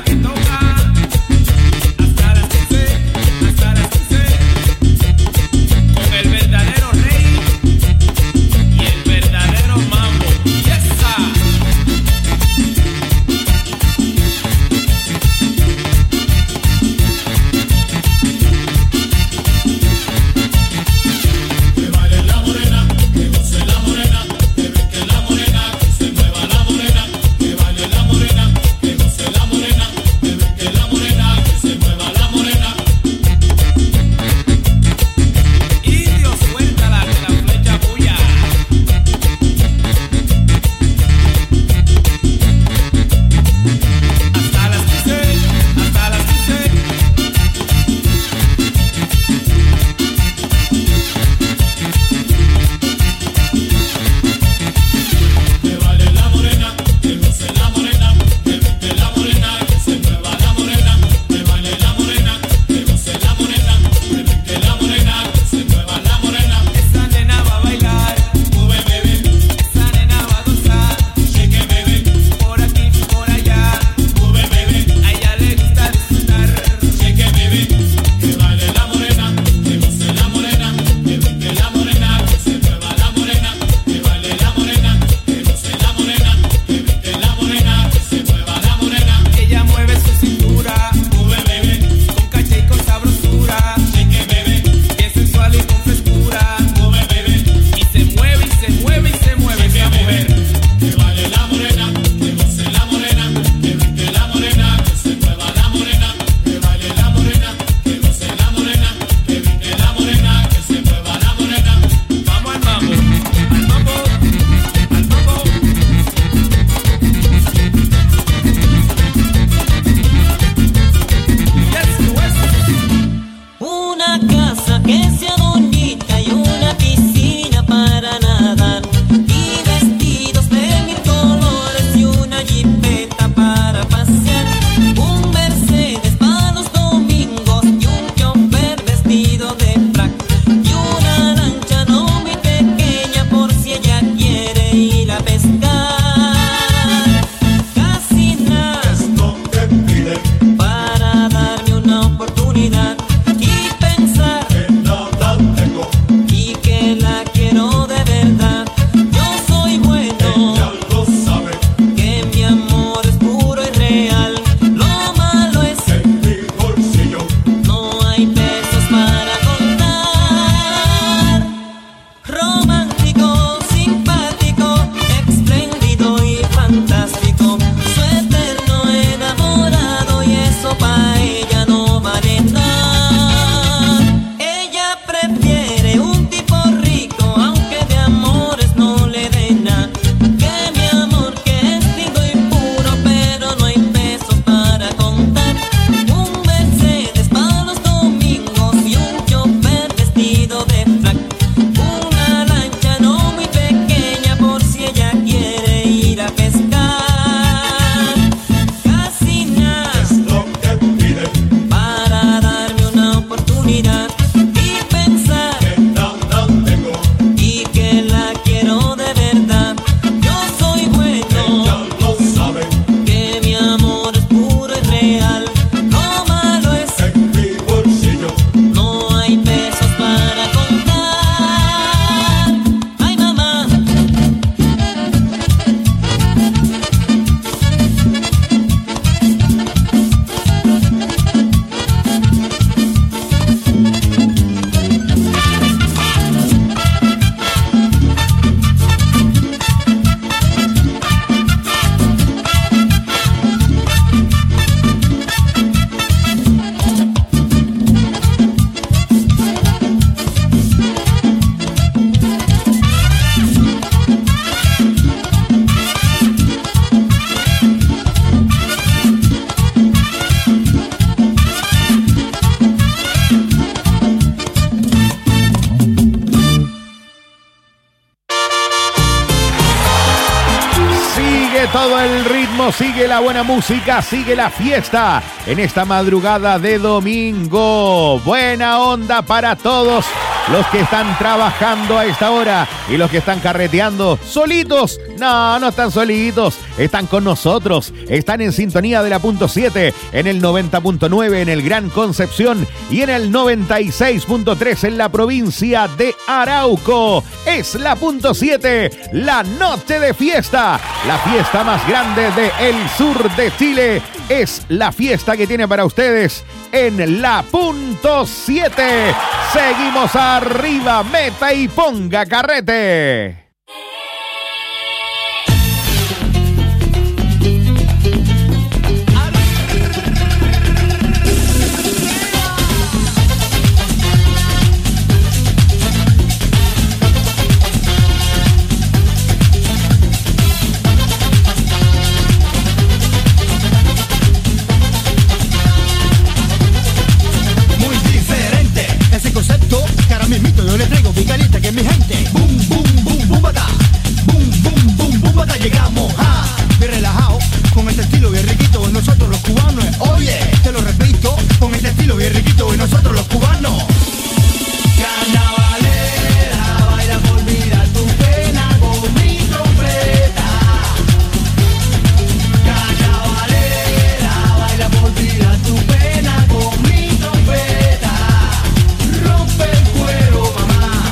todo el ritmo, sigue la buena música, sigue la fiesta en esta madrugada de domingo. Buena onda para todos los que están trabajando a esta hora y los que están carreteando solitos. No, no están solitos, están con nosotros, están en sintonía de la punto 7, en el 90.9 en el Gran Concepción y en el 96.3 en la provincia de Arauco. Es la punto 7, la noche de fiesta, la fiesta más grande del sur de Chile. Es la fiesta que tiene para ustedes en la punto 7. Seguimos arriba, meta y ponga carrete. Yo le traigo bien caliente que es mi gente. Boom, boom, boom, boom, bata. Boom, boom, boom, boom, bata. Llegamos, bien relajado, con este estilo bien riquito. Y nosotros los cubanos, oye, te lo repito, con este estilo bien riquito. Y nosotros los cubanos. Carnavalera, baila por olvidar tu pena con mi trompeta. Carnavalera, baila por olvidar tu pena con mi trompeta. Rompe el cuero, mamá.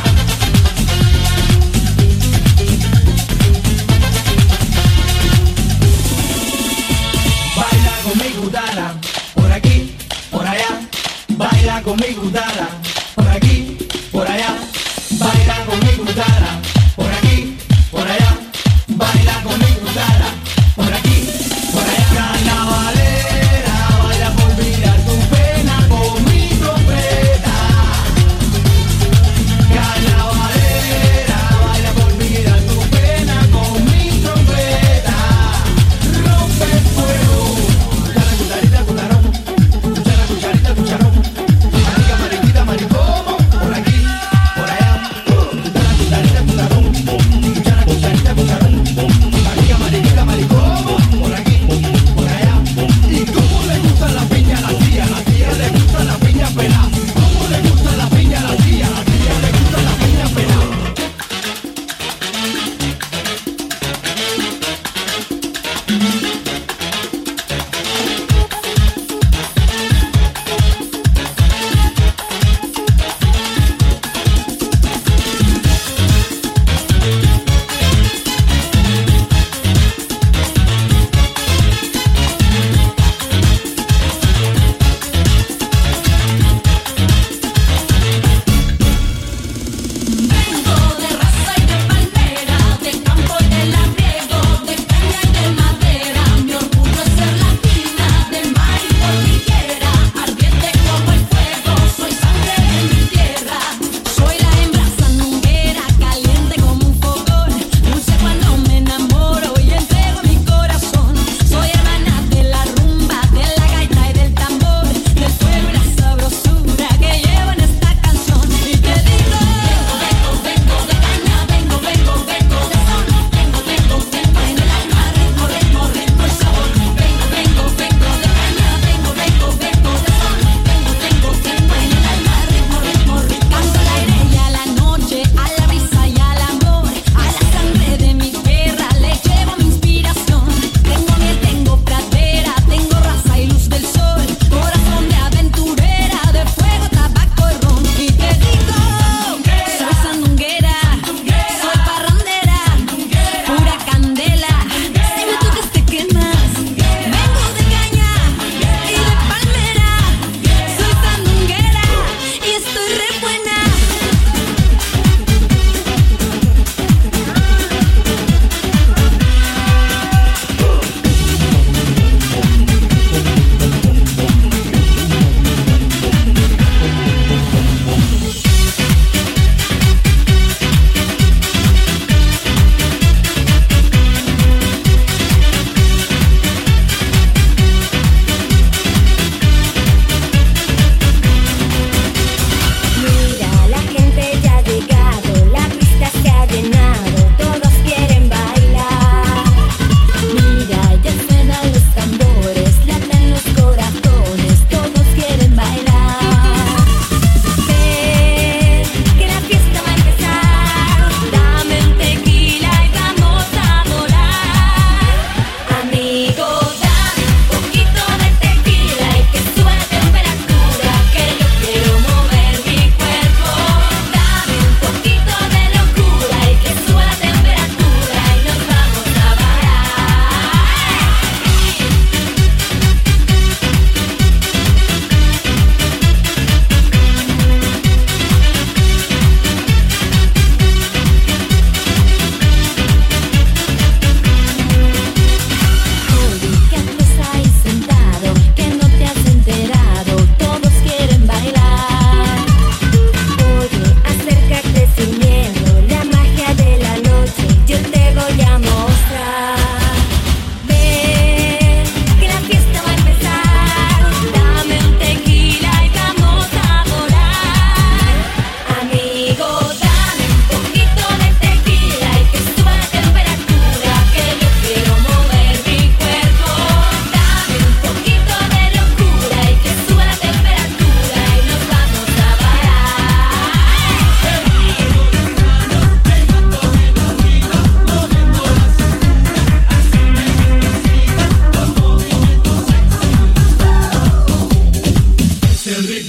Baila con mi gutana, por aquí, por allá. Baila con mi gutana, por aquí, por allá. Baila con mi gutana, por aquí, por allá. Baila con mi gutana, por aquí, por allá. Carnavalera, baila por olvidar tu pena con mi trompeta. Carnavalera, baila por olvidar tu pena con mi trompeta. Rompe el fuego. Cuchara, cucharita, cucharón. Cuchara, cucharita, cucharón. Marica, marica.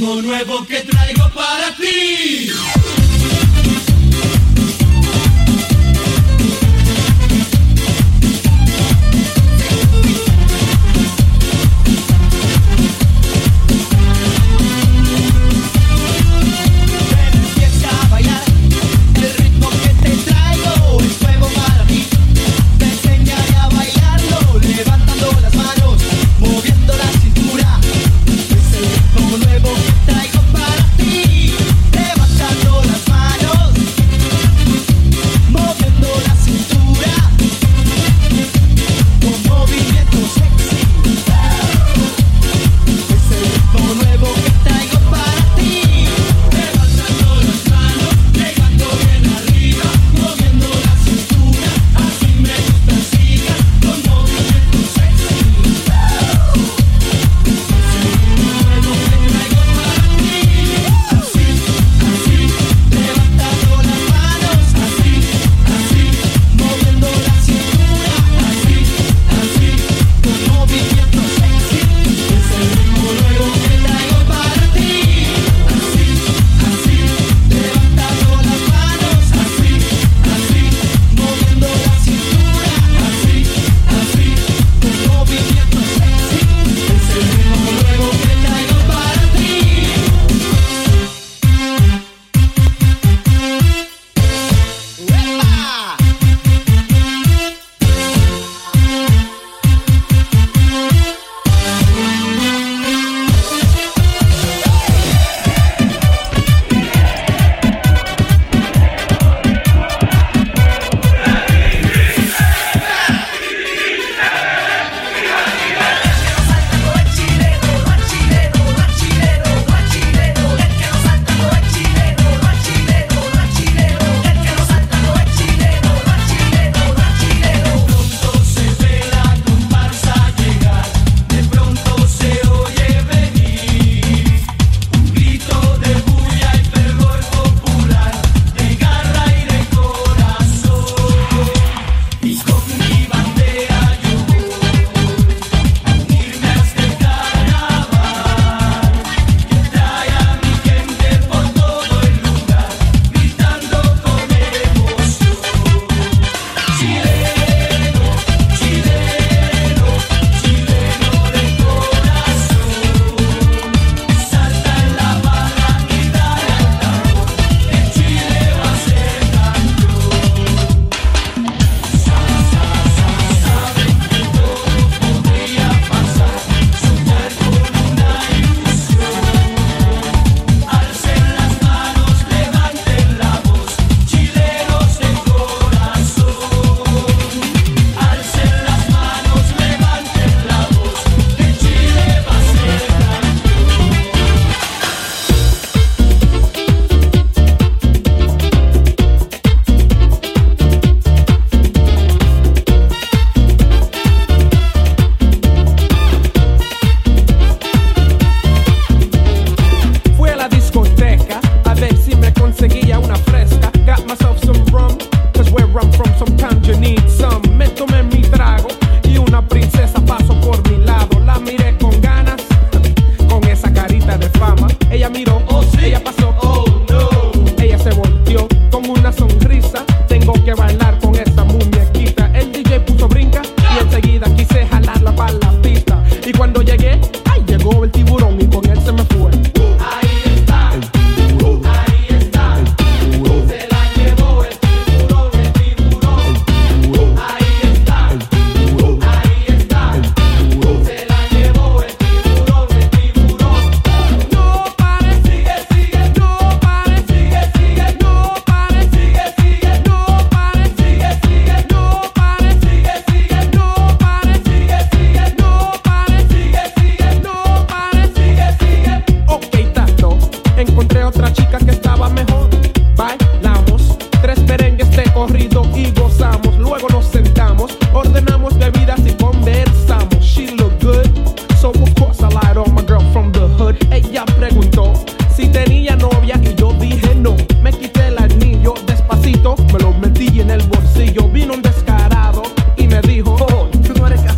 ritmo nuevo que traigo para ti.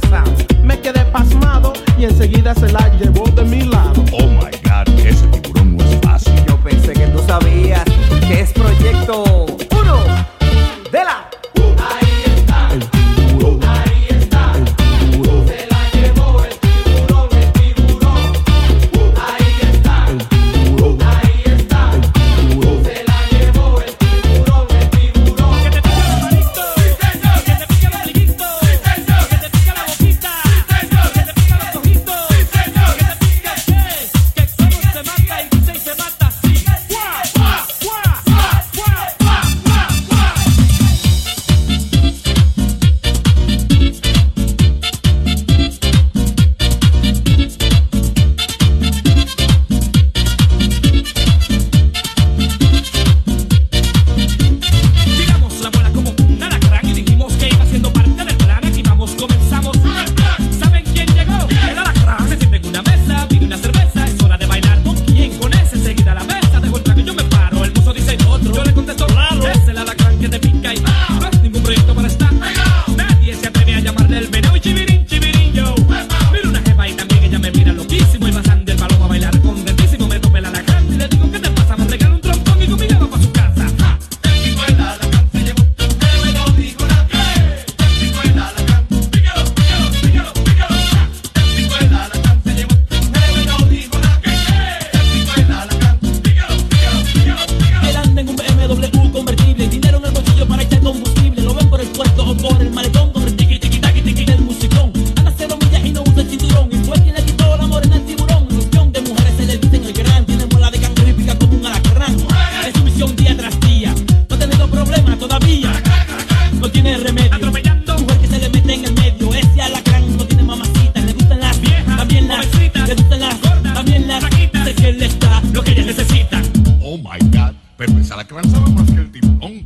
y enseguida se la llevó de mi lado. Oh my God, ese tiburón cansaba más que el timbón.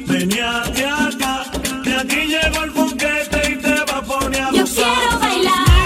Yo quiero bailar.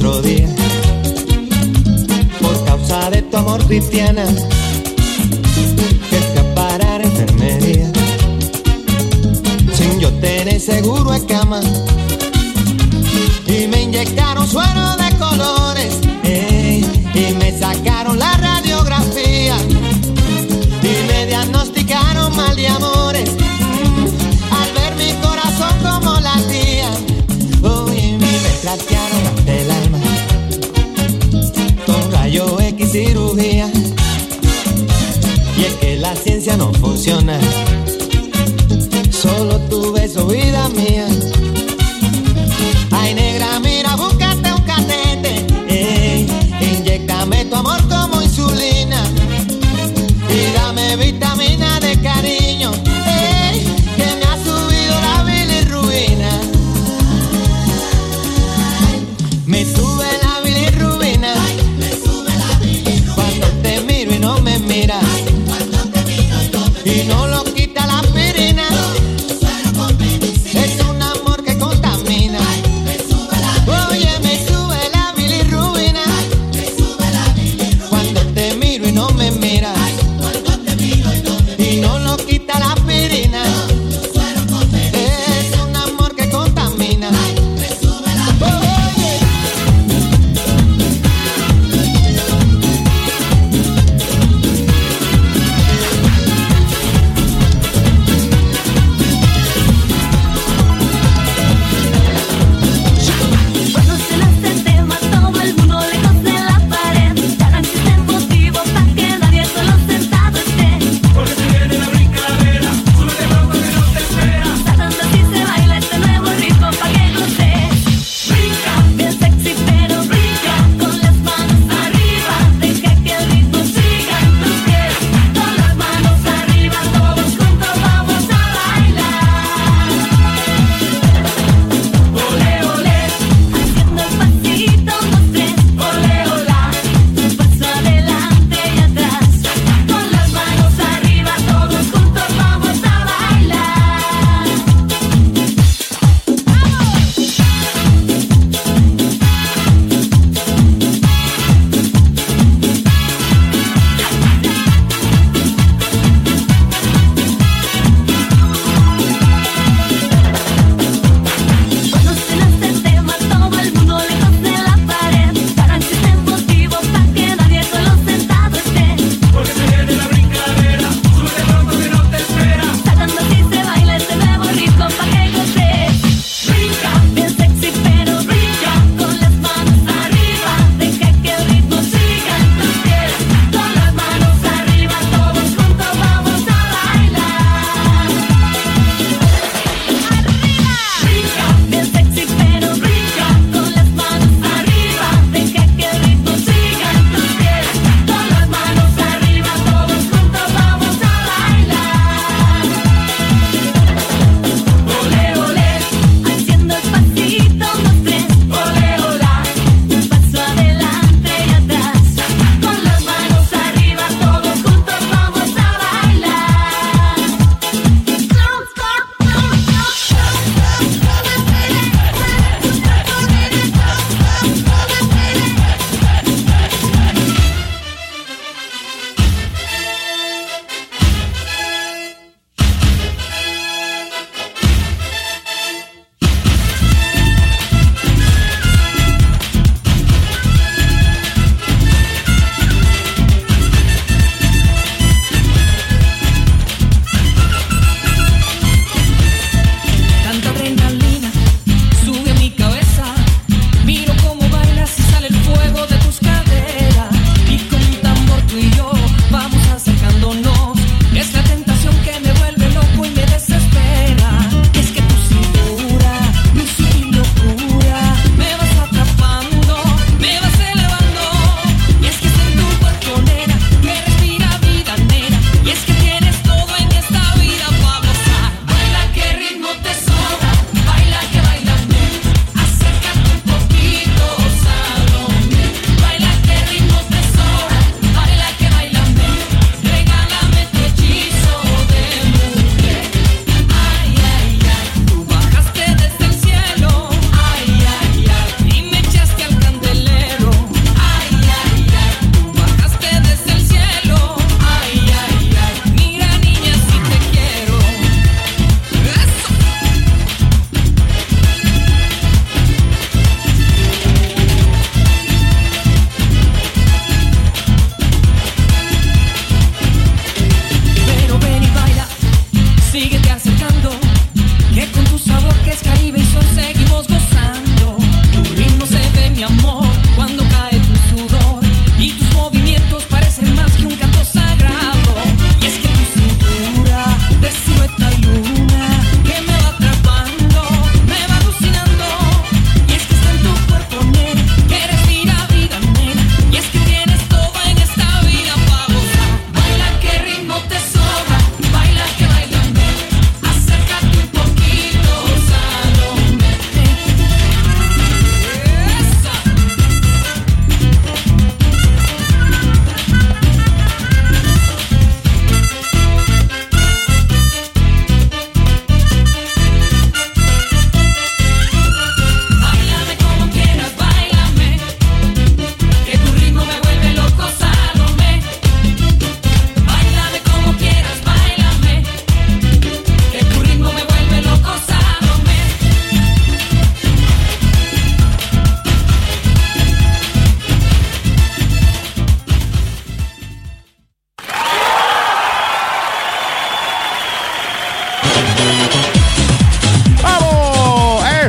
otro día. Por causa de tu amor, Cristiana, que fui a parar a enfermería. Sin yo tener seguro de cama, y me inyectaron suero de colores, y me sacaron la radiografía, y me diagnosticaron mal de amores. Al ver mi corazón como latía, y me trastearon ante el alma con rayo X cirugía. Y es que la ciencia no funciona, solo tu beso, vida mía. Ay, negra, mira, búscate un catete, inyéctame tu amor como insulina, y dame vitamina de cariño, que me ha subido la bilirrubina. Me sube la bilirrubina, cuando te miro y no me miras, y no lo quita la aspirina. Es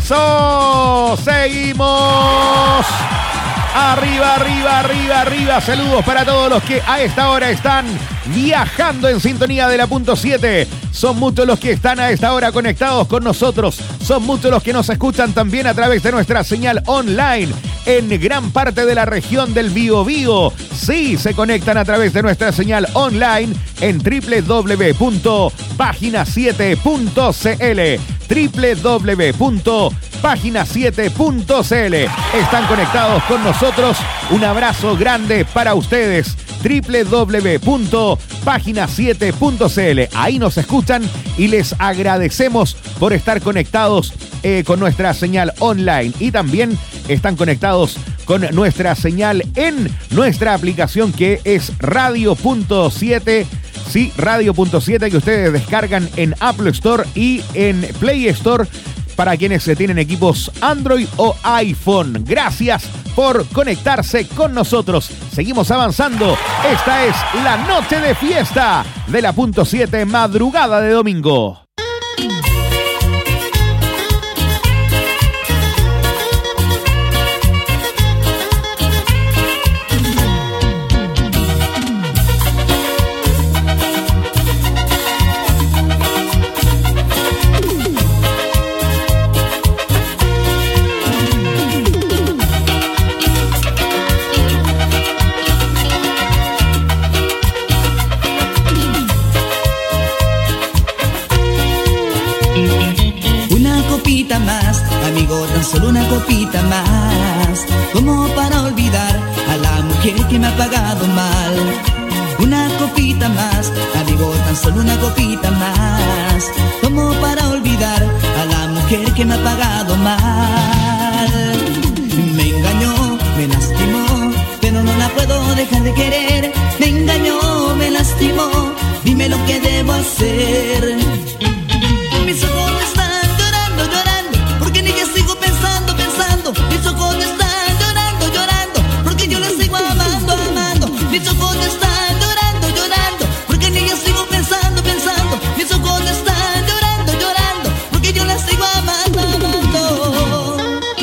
¡Eso! ¡Seguimos! Arriba, arriba, arriba, arriba. Saludos para todos los que a esta hora están viajando en sintonía de la punto 7. Son muchos los que están a esta hora conectados con nosotros. Son muchos los que nos escuchan también a través de nuestra señal online en gran parte de la región del Biobío. Sí, se conectan a través de nuestra señal online en www.pagina7.cl. www.pagina7.cl. Están conectados con nosotros. Un abrazo grande para ustedes. www.pagina7.cl. Ahí nos escuchan y les agradecemos por estar conectados con nuestra señal online. Y también están conectados con nuestra señal en nuestra aplicación que es Radio.7. Sí, Radio.7, que ustedes descargan en Apple Store y en Play Store para quienes tienen equipos Android o iPhone. Gracias por conectarse con nosotros. Seguimos avanzando. Esta es la noche de fiesta de la punto 7, madrugada de domingo. Más, amigo, tan solo una copita más, como para olvidar a la mujer que me ha pagado mal. Una copita más, amigo, tan solo una copita más, como para olvidar a la mujer que me ha pagado mal. Me engañó, me lastimó, pero no la puedo dejar de querer. Me engañó, me lastimó, dime lo que debo hacer. Mis ojos están llorando, llorando, porque en ella sigo pensando, pensando. Mis ojos están llorando, llorando, porque yo la sigo amando, amando. Mis ojos están llorando, llorando, porque en ella sigo pensando, pensando. Mis ojos están llorando, llorando, porque yo la sigo amando, amando.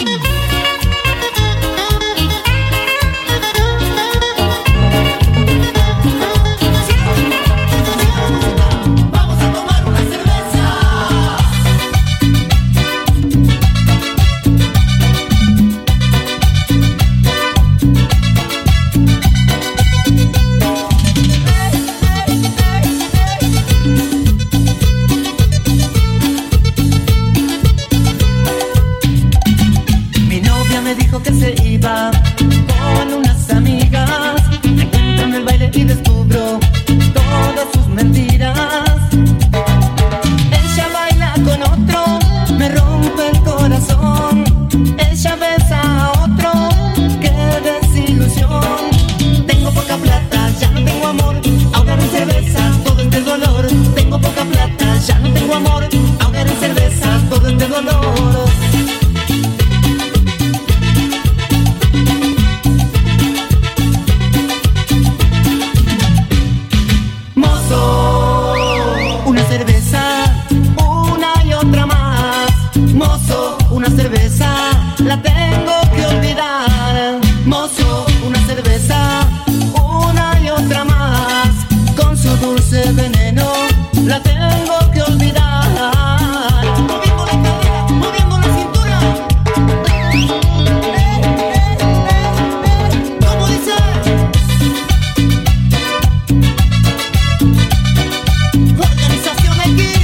Con unas amigas, me encuentro en el baile y descubro todas sus mentiras. Ella baila con otro, me rompe el corazón. Ella besa a otro, qué desilusión. Tengo poca plata, ya no tengo amor, ahogar en cerveza todo este dolor. Tengo poca plata, ya no tengo amor, ahogar en cerveza todo este dolor. Una cerveza, una y otra más. Mozo, una cerveza, la tengo que olvidar. Mozo, una cerveza, una y otra más. Con su dulce veneno, la tengo que olvidar. Moviendo la cadera, moviendo la cintura. ¿Cómo dice? Organización X.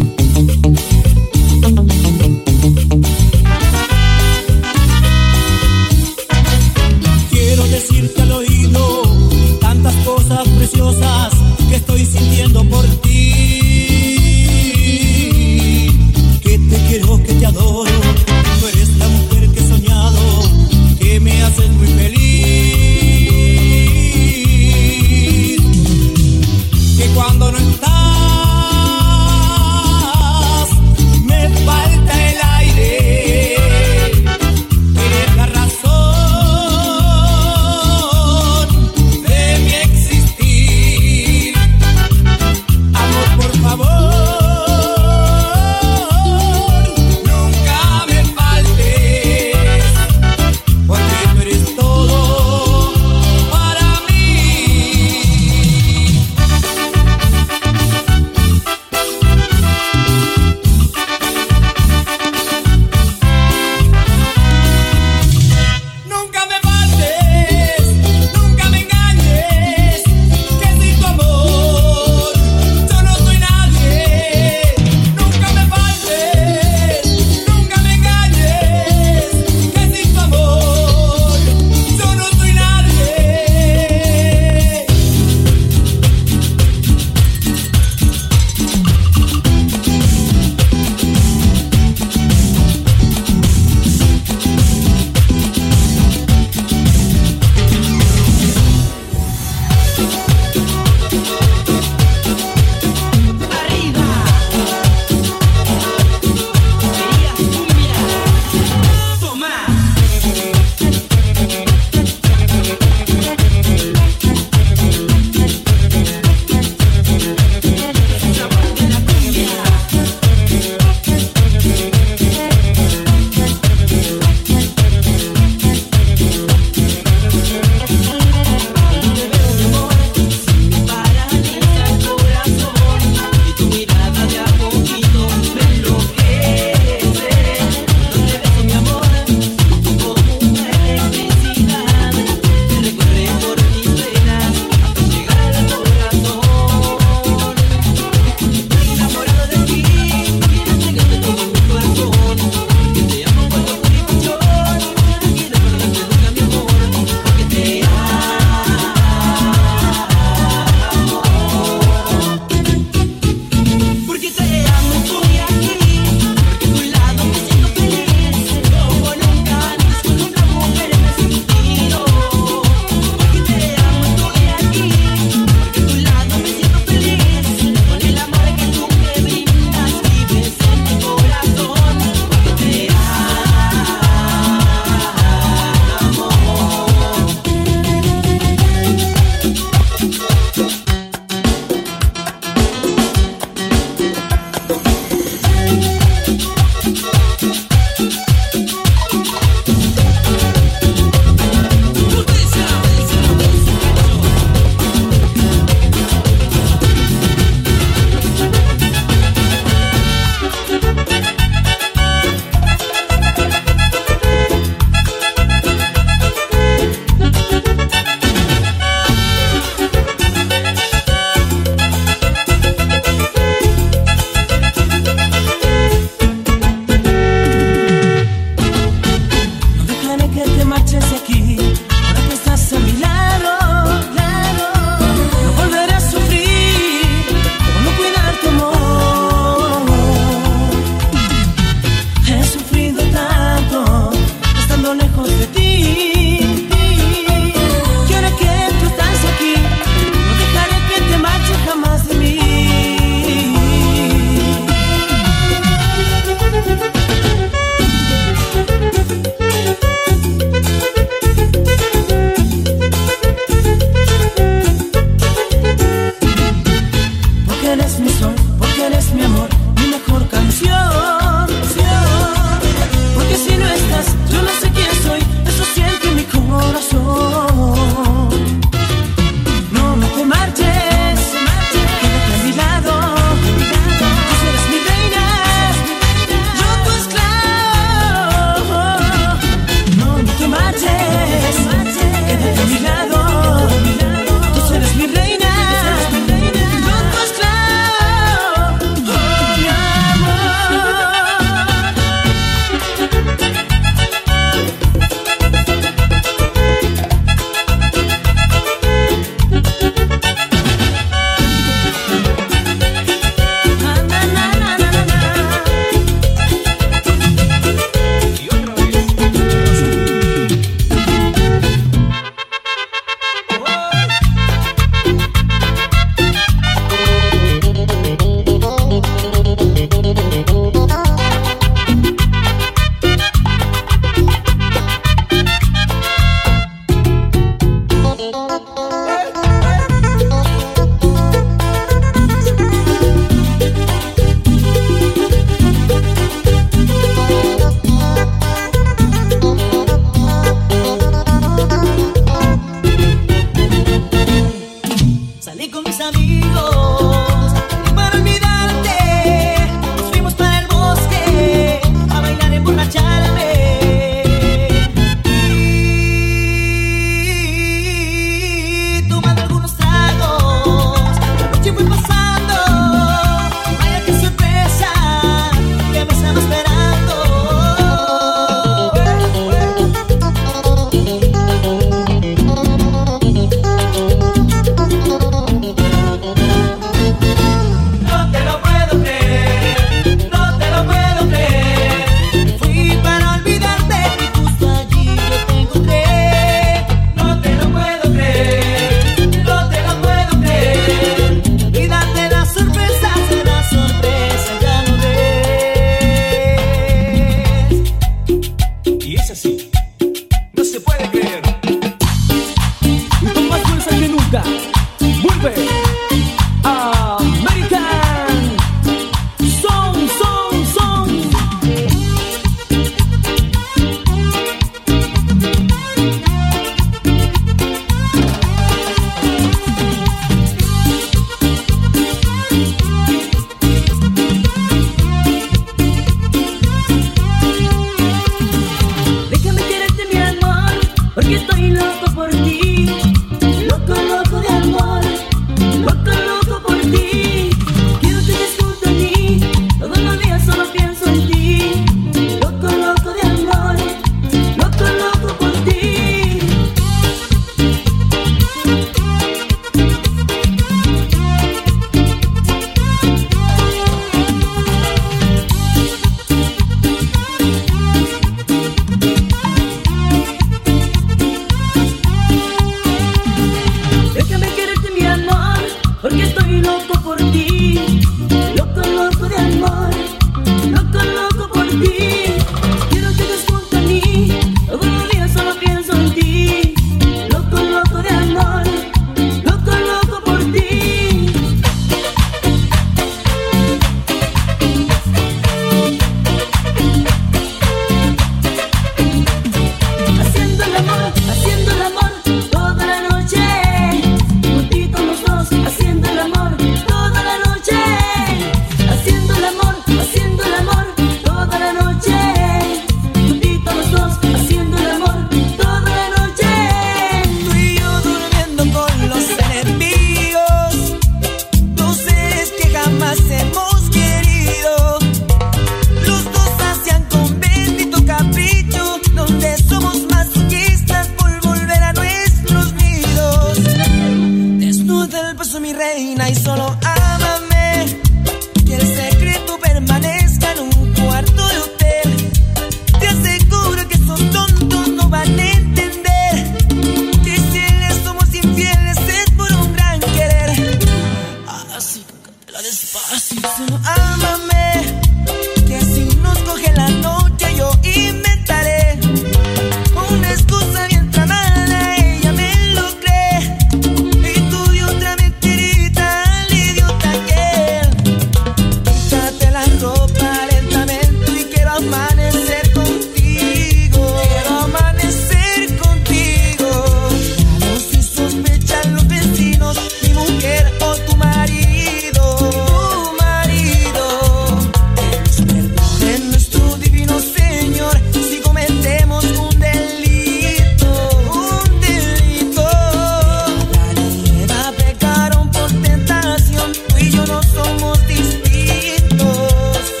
la ropa lentamente y quiero amanecer contigo. Quiero amanecer contigo. No si sospechan los vecinos, mi mujer o tu marido. Tu marido. Que nos perdone nuestro divino Señor si cometemos un delito. Un delito. Adán y Eva pecaron por tentación, tú y yo no somos distintos.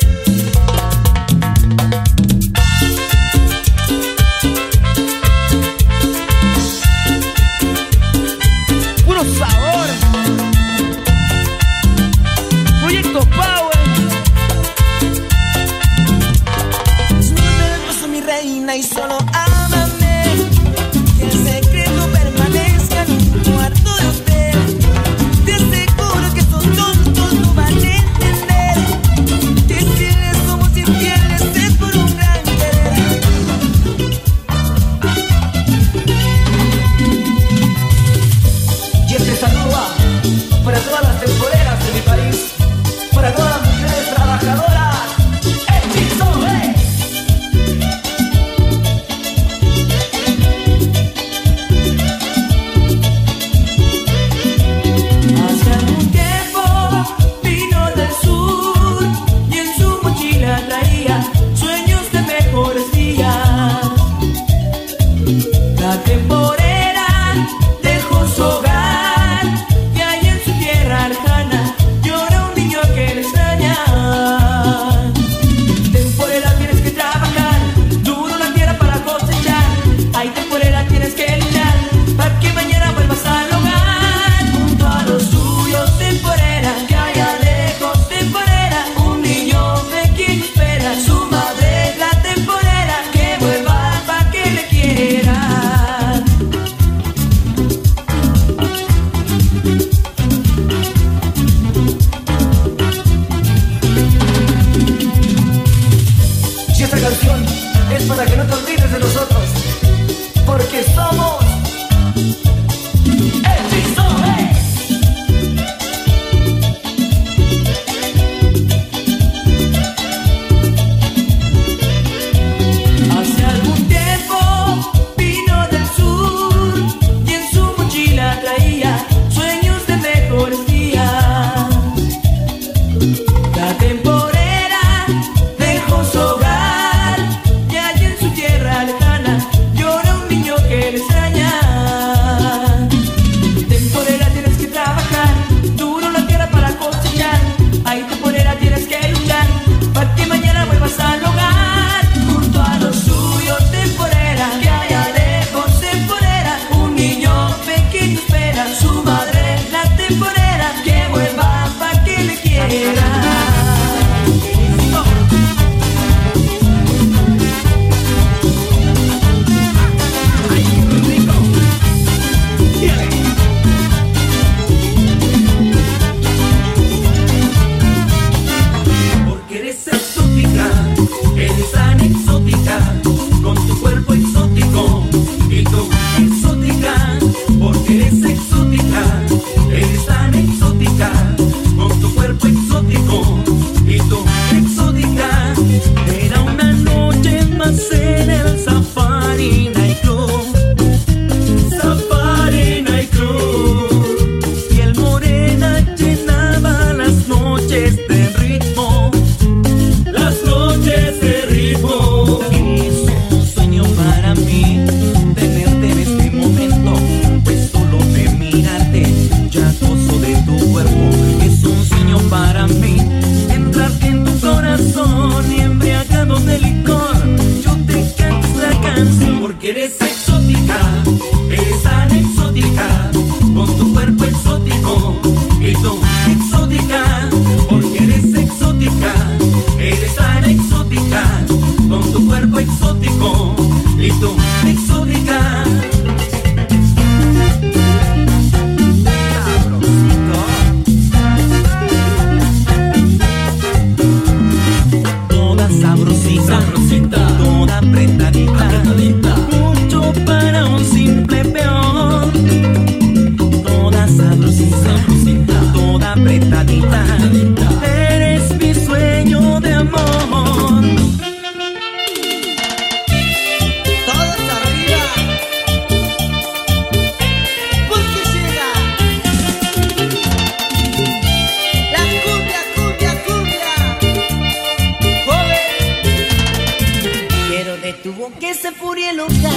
boca esa furia loca,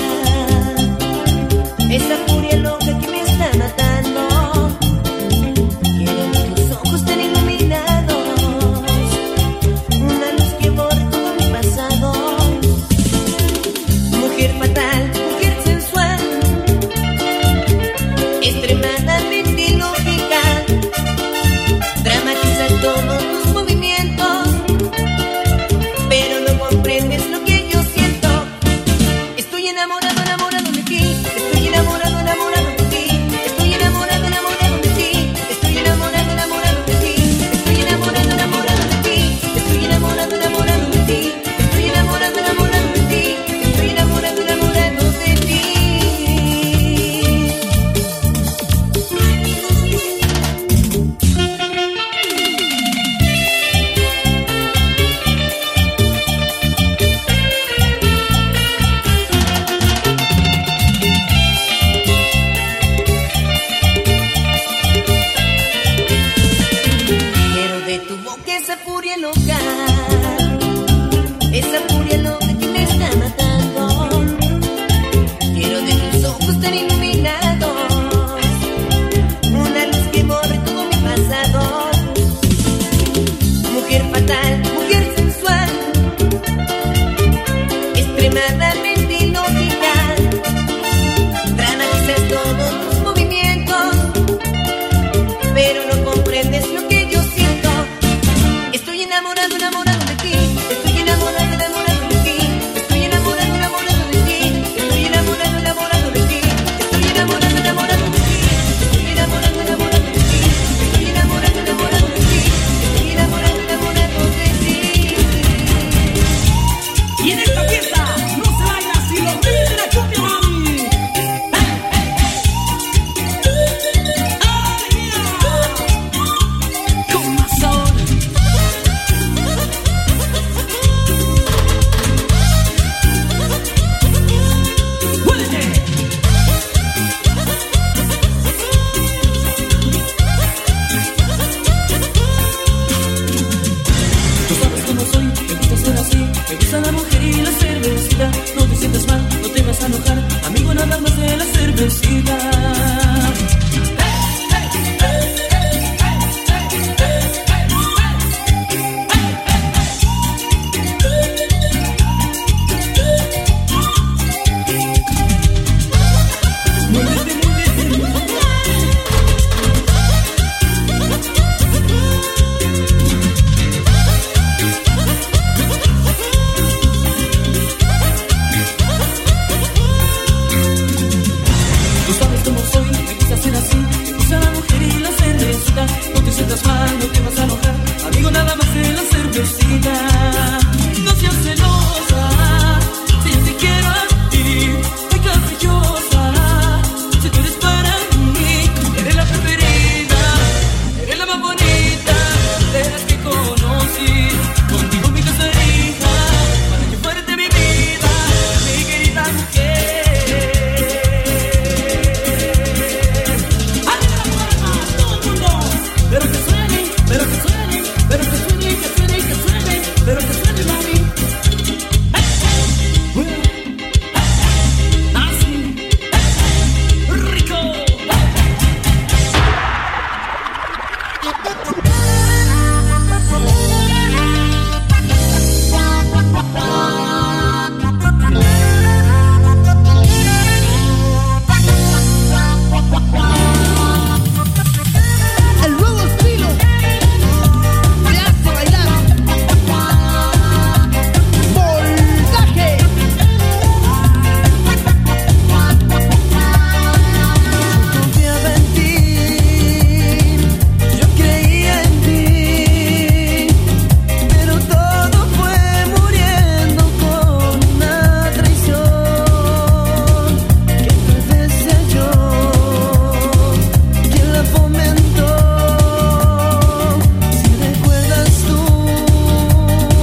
esa furia loca que me está matando. Quiero ver tus ojos tan iluminados, una luz que borre todo mi pasado. Mujer fatal, mujer sensual, extremadamente ilógica, dramatiza todos tus movimientos, pero no comprendes lo que yo siento. Estoy enamorado, enamorado de ti. Estoy enamorado, enamorado de ti. Estoy enamorado, enamorado de ti. Estoy enamorado, enamorado de ti. Estoy enamorado, enamorado de ti. Estoy enamorado, enamorado de ti. Estoy enamorado, enamorado de ti. Estoy enamorado, enamorado de ti. Quiero de tu boca esa furia loca, esa furia loca que me está matando. Quiero de tus ojos tan iluminados, una luz que borre todo mi pasado. Mujer fatal, mujer sensual, extremadamente ilógica, dramatizas todos tus movimientos, pero no comprendes lo que yo siento. Estoy enamorado, enamorado de ti. Estoy enamorado, enamorado de ti. Estoy enamorado, enamorado de ti. Estoy enamorado, enamorado de ti. Estoy enamorado, enamorado de ti. Estoy enamorado, enamorado de ti. Estoy enamorado, enamorado de ti. Estoy enamorado, enamorado de ti. Y en esta fiesta no se baila sin los reyes de la cumbia, mami. ¡Alegría! Con más sabor. ¡Huélete! Tú sabes cómo soy, me gusta ser así, me gusta la mujer